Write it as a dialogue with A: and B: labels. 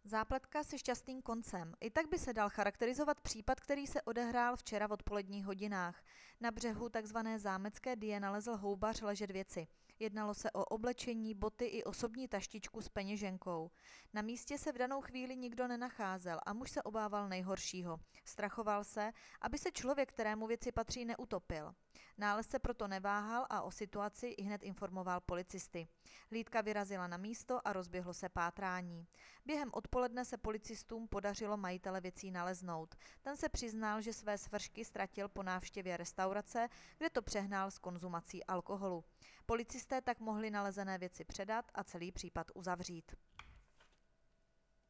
A: Zápletka se šťastným koncem. I tak by se dal charakterizovat případ, který se odehrál včera v odpoledních hodinách. Na břehu tzv. Zámecké Dyje nalezl houbař ležet věci. Jednalo se o oblečení, boty i osobní taštičku s peněženkou. Na místě se v danou chvíli nikdo nenacházel a muž se obával nejhoršího. Strachoval se, aby se člověk, kterému věci patří, neutopil. Nálezce proto neváhal a o situaci ihned informoval policisty. Hlídka vyrazila na místo a rozběhlo se pátrání. Během odpoledne se policistům podařilo majitele věcí naleznout. Ten se přiznal, že své svršky ztratil po návštěvě restaurace, kde to přehnal s konzumací alkoholu. Policisté tak mohli nalezené věci předat a celý případ uzavřít.